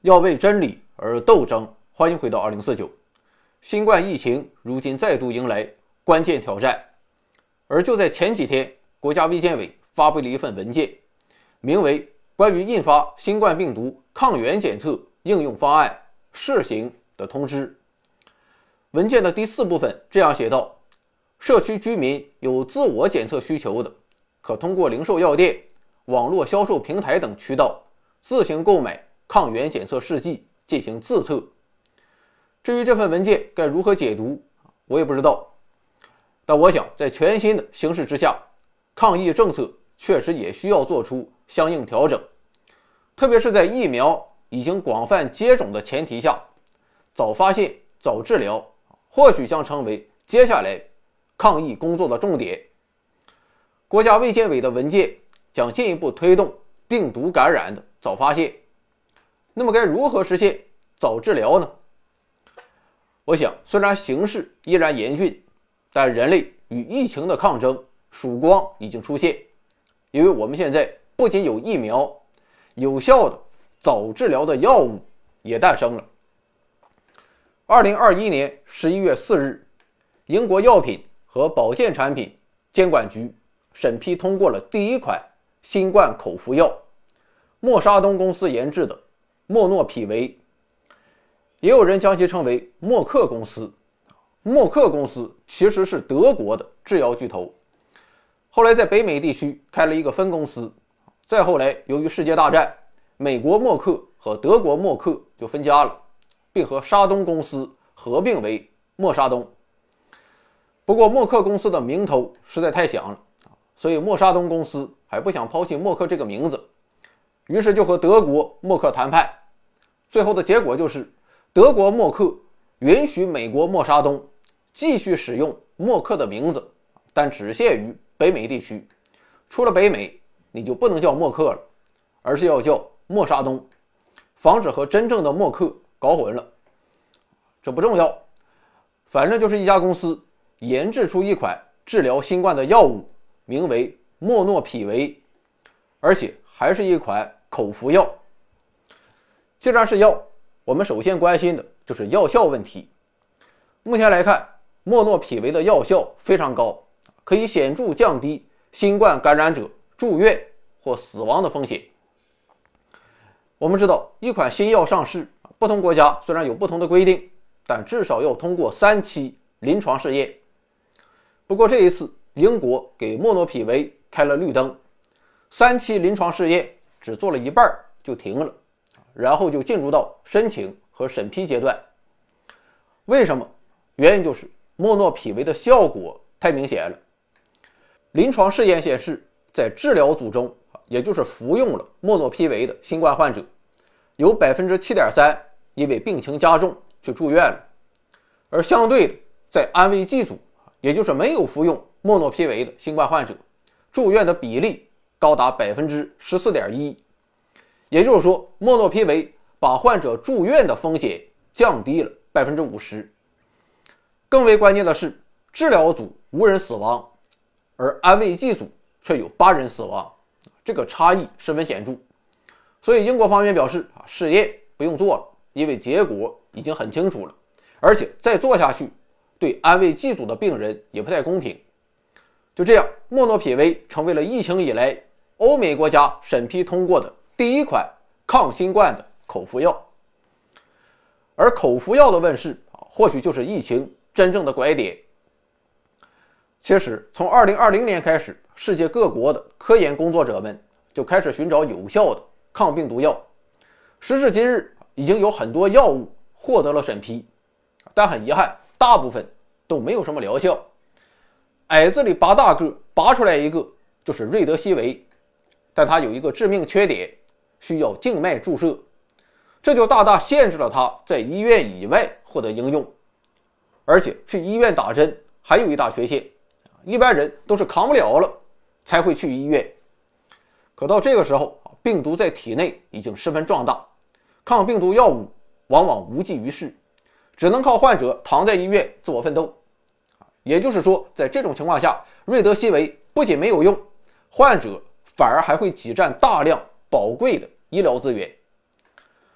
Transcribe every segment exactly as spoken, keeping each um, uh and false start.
要为真理而斗争。欢迎回到二零四九。新冠疫情如今再度迎来关键挑战，而就在前几天，国家卫健委发布了一份文件，名为《关于印发新冠病毒抗原检测应用方案试行的通知》。文件的第四部分这样写道：社区居民有自我检测需求的，可通过零售药店、网络销售平台等渠道自行购买抗原检测试剂进行自测。至于这份文件该如何解读，我也不知道，但我想在全新的形势之下，抗疫政策确实也需要做出相应调整，特别是在疫苗已经广泛接种的前提下，早发现早治疗或许将成为接下来抗疫工作的重点。国家卫健委的文件将进一步推动病毒感染的早发现，那么该如何实现早治疗呢？我想，虽然形势依然严峻，但人类与疫情的抗争曙光已经出现，因为我们现在不仅有疫苗，有效的早治疗的药物也诞生了。二零二一年十一月四日，英国药品和保健产品监管局审批通过了第一款新冠口服药，默沙东公司研制的莫诺匹韦，也有人将其称为默克公司。默克公司其实是德国的制药巨头，后来在北美地区开了一个分公司，再后来由于世界大战，美国默克和德国默克就分家了，并和沙东公司合并为默沙东。不过默克公司的名头实在太响了，所以默沙东公司还不想抛弃默克这个名字，于是就和德国默克谈判，最后的结果就是德国默克允许美国默沙东继续使用默克的名字，但只限于北美地区，除了北美你就不能叫默克了，而是要叫默沙东，防止和真正的默克搞混了。这不重要，反正就是一家公司研制出一款治疗新冠的药物，名为莫诺匹韦，而且还是一款口服药。既然是药，我们首先关心的就是药效问题。目前来看，莫诺匹韦的药效非常高，可以显著降低新冠感染者住院或死亡的风险。我们知道，一款新药上市，不同国家虽然有不同的规定，但至少要通过三期临床试验。不过这一次，英国给莫诺匹韦开了绿灯，三期临床试验只做了一半就停了，然后就进入到申请和审批阶段。为什么？原因就是莫诺匹韦的效果太明显了。临床试验显示，在治疗组中，也就是服用了莫诺匹韦的新冠患者，有 百分之七点三 因为病情加重去住院了，而相对的，在安慰剂组，也就是没有服用莫诺匹韦的新冠患者，住院的比例高达 百分之十四点一。 也就是说，莫诺匹韦把患者住院的风险降低了 百分之五十。 更为关键的是，治疗组无人死亡，而安慰剂组却有八人死亡，这个差异十分显著。所以英国方面表示，试验不用做了，因为结果已经很清楚了，而且再做下去对安慰剂组的病人也不太公平。就这样，莫诺匹韦成为了疫情以来欧美国家审批通过的第一款抗新冠的口服药。而口服药的问世，或许就是疫情真正的拐点。其实从二零二零年开始，世界各国的科研工作者们就开始寻找有效的抗病毒药。时至今日，已经有很多药物获得了审批，但很遗憾，大部分都没有什么疗效。矮子里拔大个，拔出来一个就是瑞德西韦，但它有一个致命缺点，需要静脉注射，这就大大限制了它在医院以外获得应用。而且去医院打针还有一大缺陷，一般人都是扛不了了才会去医院。可到这个时候，病毒在体内已经十分壮大，抗病毒药物往往无济于事，只能靠患者躺在医院自我奋斗。也就是说，在这种情况下，瑞德西韦不仅没有用，患者反而还会挤占大量宝贵的医疗资源。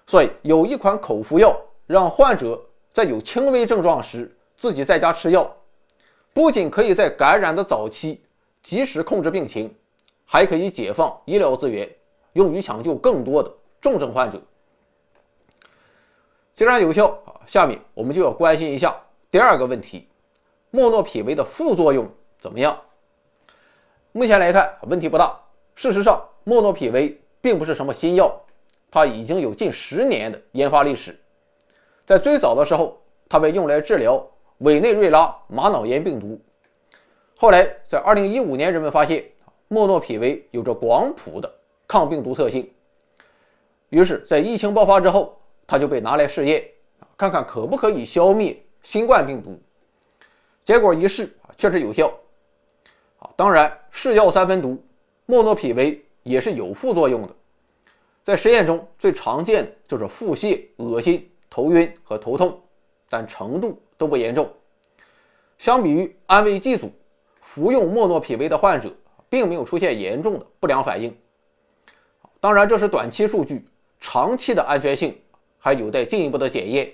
所以有一款口服药让患者在有轻微症状时自己在家吃药，不仅可以在感染的早期及时控制病情，还可以解放医疗资源，用于抢救更多的重症患者。既然有效，下面我们就要关心一下第二个问题：莫诺匹韦的副作用怎么样？目前来看，问题不大。事实上，莫诺匹韦并不是什么新药，它已经有近十年的研发历史。在最早的时候，它被用来治疗委内瑞拉马脑炎病毒。后来，在二零一五年，人们发现莫诺匹韦有着广谱的抗病毒特性，于是，在疫情爆发之后，它就被拿来试验，看看可不可以消灭新冠病毒。结果一试，确实有效。当然，是药三分毒，莫诺匹韦也是有副作用的。在实验中，最常见的就是腹泻、恶心、头晕和头痛，但程度都不严重。相比于安慰剂组，服用莫诺匹韦的患者并没有出现严重的不良反应。当然，这是短期数据，长期的安全性还有待进一步的检验。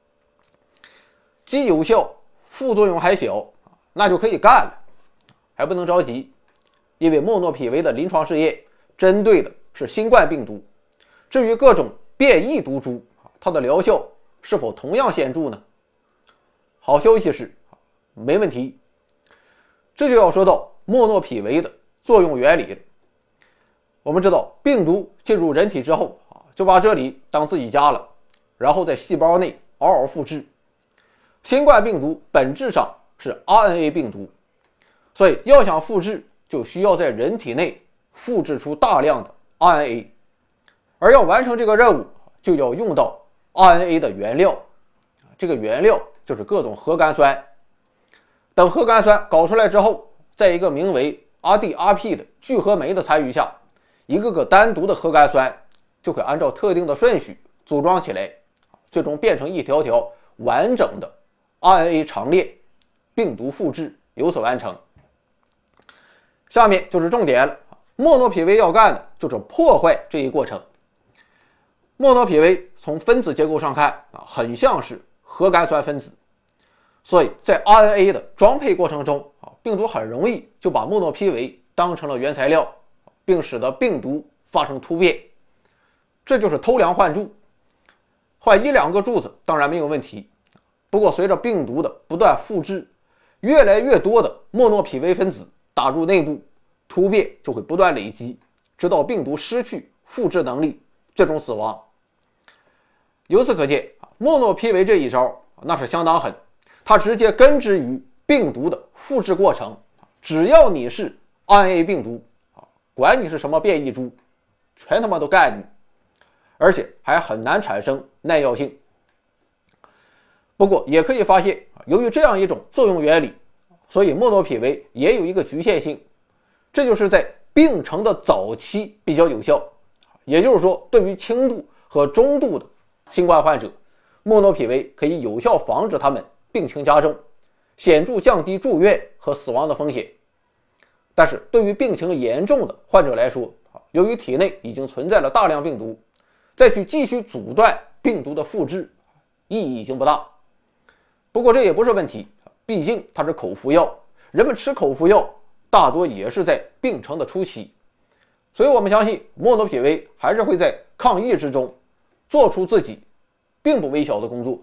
既有效，副作用还小，那就可以干了。还不能着急，因为莫诺匹韦的临床试验针对的是新冠病毒。至于各种变异毒株，它的疗效是否同样显著呢？好消息是，没问题。这就要说到莫诺匹韦的作用原理了。我们知道，病毒进入人体之后，就把这里当自己家了，然后在细胞内嗷嗷复制。新冠病毒本质上是 R N A 病毒，所以要想复制，就需要在人体内复制出大量的 R N A， 而要完成这个任务，就要用到 R N A 的原料，这个原料就是各种核苷酸。等核苷酸搞出来之后，在一个名为 R D R P 的聚合酶的参与下，一个个单独的核苷酸就可以按照特定的顺序组装起来，最终变成一条条完整的 R N A 长链，病毒复制由此完成。下面就是重点了，莫诺匹韦要干的就是破坏这一过程。莫诺匹韦从分子结构上看啊，很像是核苷酸分子，所以在 R N A 的装配过程中啊，病毒很容易就把莫诺匹韦当成了原材料，并使得病毒发生突变。这就是偷梁换柱，换一两个柱子当然没有问题，不过随着病毒的不断复制，越来越多的莫诺匹韦分子打入内部，突变就会不断累积，直到病毒失去复制能力，最终死亡。由此可见，莫诺匹韦这一招那是相当狠，它直接根植于病毒的复制过程。只要你是 R N A 病毒，管你是什么变异株，全他妈都干你，而且还很难产生耐药性。不过也可以发现，由于这样一种作用原理，所以莫诺匹韦也有一个局限性，这就是在病程的早期比较有效。也就是说，对于轻度和中度的新冠患者，莫诺匹韦可以有效防止他们病情加重，显著降低住院和死亡的风险。但是对于病情严重的患者来说，由于体内已经存在了大量病毒，再去继续阻断病毒的复制，意义已经不大。不过这也不是问题，毕竟它是口服药，人们吃口服药大多也是在病程的初期，所以我们相信莫诺匹韦还是会在抗疫之中做出自己并不微小的工作。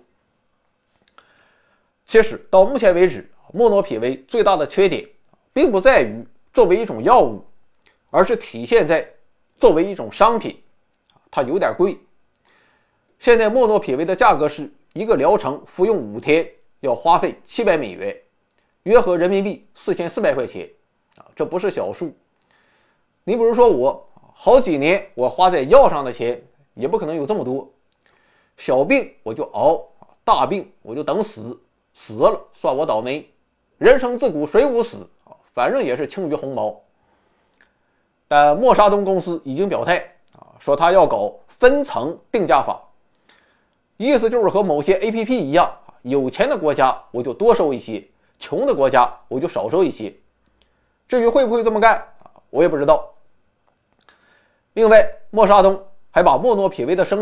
其实到目前为止，莫诺匹韦最大的缺点并不在于作为一种药物，而是体现在作为一种商品，它有点贵。现在莫诺匹韦的价格是一个疗程服用五天要花费七百美元，约合人民币四千四百块钱，这不是小数。你比如说我好几年我花在药上的钱也不可能有这么多，小病我就熬，大病我就等死，死了算我倒霉，人生自古谁无死，反正也是轻于鸿毛。但默沙东公司已经表态，说他要搞分层定价法，意思就是和某些 A P P 一样，有钱的国家我就多收一些，穷的国家我就少收一些。至于会不会这么干，我也不知道。另外，默沙东还把莫诺匹韦的生产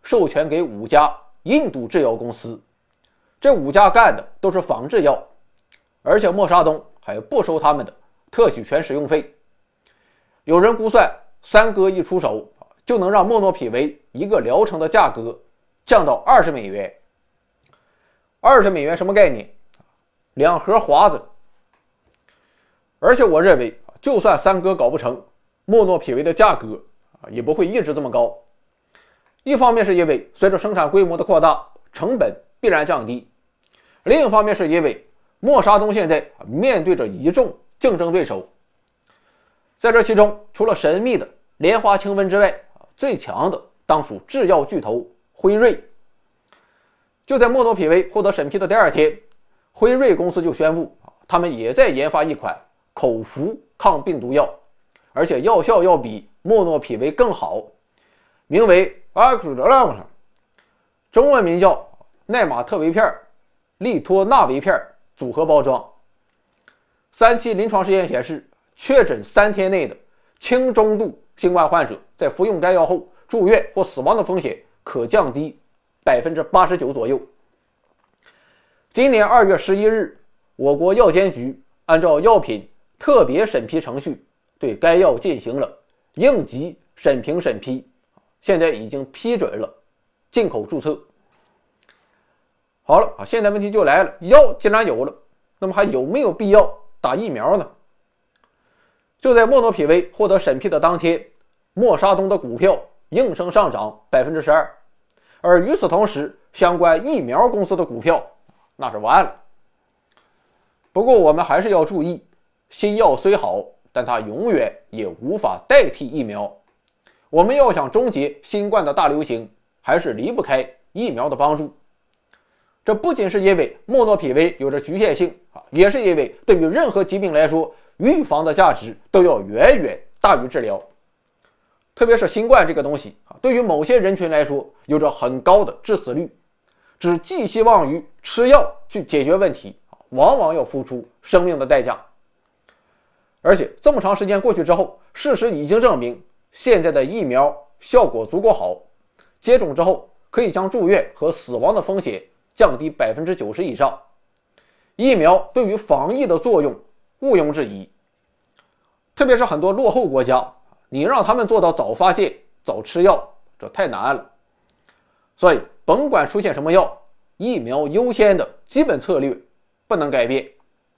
授权给五家印度制药公司，这五家干的都是仿制药，而且默沙东还不收他们的特许权使用费。有人估算，三哥一出手就能让莫诺匹韦一个疗程的价格降到二十美元。二十美元什么概念？两盒华子。而且我认为，就算三哥搞不成，莫诺匹韦的价格也不会一直这么高。一方面是因为随着生产规模的扩大，成本必然降低；另一方面是因为默沙东现在面对着一众竞争对手，在这其中，除了神秘的莲花清瘟之外，最强的当属制药巨头辉瑞。就在莫诺匹韦获得审批的第二天，辉瑞公司就宣布，他们也在研发一款口服抗病毒药，而且药效要比莫诺匹韦更好，名为阿克德拉姆，中文名叫奈玛特韦片、利托纳韦片组合包装。三期临床试验显示，确诊三天内的轻中度新冠患者在服用该药后住院或死亡的风险可降低百分之八十九左右。今年二月十一日，我国药监局按照药品特别审批程序对该药进行了应急审评审批，现在已经批准了进口注册。好了，现在问题就来了，药既然有了，那么还有没有必要打疫苗呢？就在莫诺匹韦获得审批的当天，默沙东的股票应声上涨 百分之十二， 而与此同时，相关疫苗公司的股票那是完了。不过我们还是要注意，新药虽好，但它永远也无法代替疫苗。我们要想终结新冠的大流行，还是离不开疫苗的帮助。这不仅是因为莫诺匹韦有着局限性，也是因为对于任何疾病来说，预防的价值都要远远大于治疗。特别是新冠这个东西，对于某些人群来说有着很高的致死率，只寄希望于吃药去解决问题，往往要付出生命的代价。而且这么长时间过去之后，事实已经证明，现在的疫苗效果足够好，接种之后可以将住院和死亡的风险降低 百分之九十 以上。疫苗对于防疫的作用毋庸置疑，特别是很多落后国家，你让他们做到早发现、早吃药，这太难了。所以甭管出现什么药，疫苗优先的基本策略不能改变。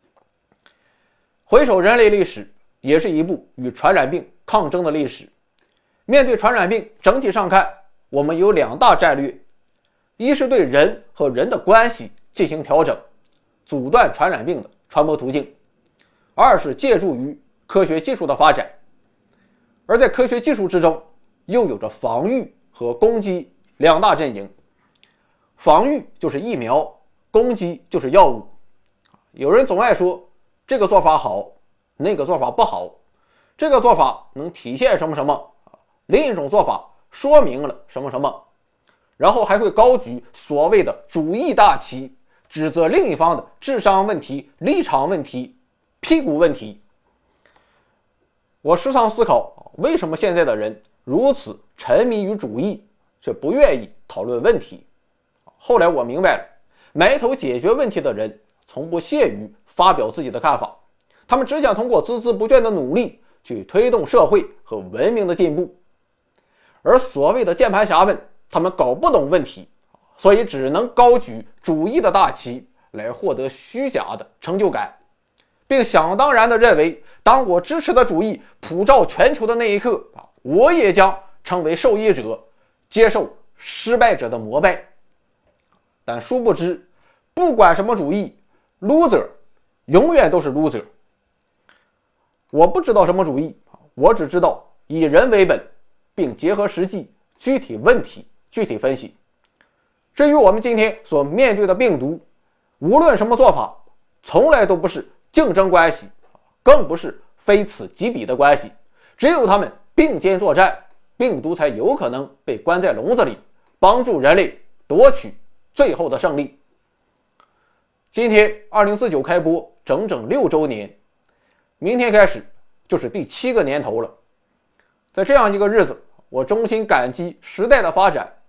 回首人类历史，也是一部与传染病抗争的历史。面对传染病，整体上看，我们有两大战略：一是对人和人的关系进行调整，阻断传染病的传播途径；二是借助于科学技术的发展。而在科学技术之中，又有着防御和攻击两大阵营。防御就是疫苗，攻击就是药物。有人总爱说这个做法好，那个做法不好，这个做法能体现什么什么，另一种做法说明了什么什么，然后还会高举所谓的主义大旗，指责另一方的智商问题、立场问题、屁股问题。我时常思考，为什么现在的人如此沉迷于主义，却不愿意讨论问题。后来我明白了，埋头解决问题的人从不屑于发表自己的看法，他们只想通过孜孜不倦的努力去推动社会和文明的进步。而所谓的键盘侠们，他们搞不懂问题，所以只能高举主义的大旗来获得虚假的成就感，并想当然地认为，当我支持的主义普照全球的那一刻，我也将成为受益者，接受失败者的膜拜。但殊不知，不管什么主义， loser 永远都是 loser。 我不知道什么主义，我只知道以人为本，并结合实际具体问题具体分析。至于我们今天所面对的病毒，无论什么做法，从来都不是竞争关系，更不是非此即彼的关系，只有他们并肩作战，病毒才有可能被关在笼子里，帮助人类夺取最后的胜利。今天二零四九开播整整六周年，明天开始就是第七个年头了。在这样一个日子，我衷心感激时代的发展，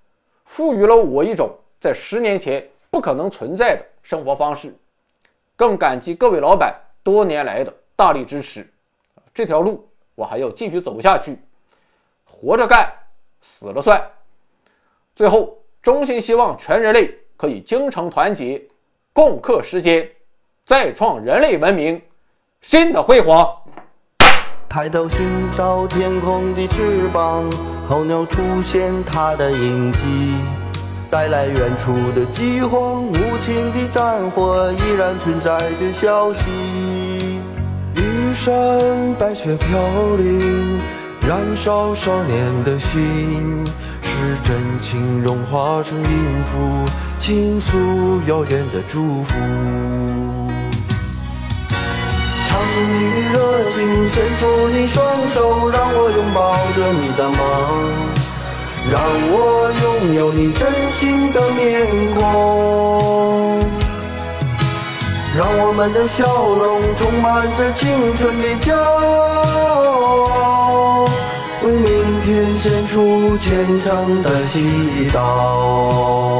赋予了我一种在十年前不可能存在的生活方式，更感激各位老板多年来的大力支持。这条路我还要继续走下去，活着干，死了算。最后，衷心希望全人类可以精诚团结，共克时艰，再创人类文明新的辉煌。 抬头寻找天空的翅膀，候鸟出现它的影迹，带来远处的饥荒，无情的战火依然存在的消息。 玉山白雪飘零，燃烧少年的心，是真情融化成音符，倾诉遥远的祝福。 唱出你的热情，伸出你双手，让我拥抱着你的梦，让我拥有你真心的面孔，让我们的笑容充满着青春的骄傲，为明天献出虔诚的祈祷。